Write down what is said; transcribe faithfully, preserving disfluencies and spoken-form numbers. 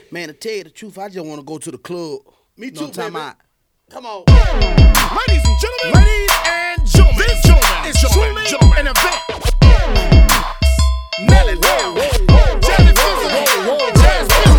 Man, to tell you the truth, I just want to go to the club. Me You know too, what I'm talking baby. about? Come on. Ladies and gentlemen, ladies and gentlemen, this is truly an event. Nelly Down, Jelly Fizzle, Jazz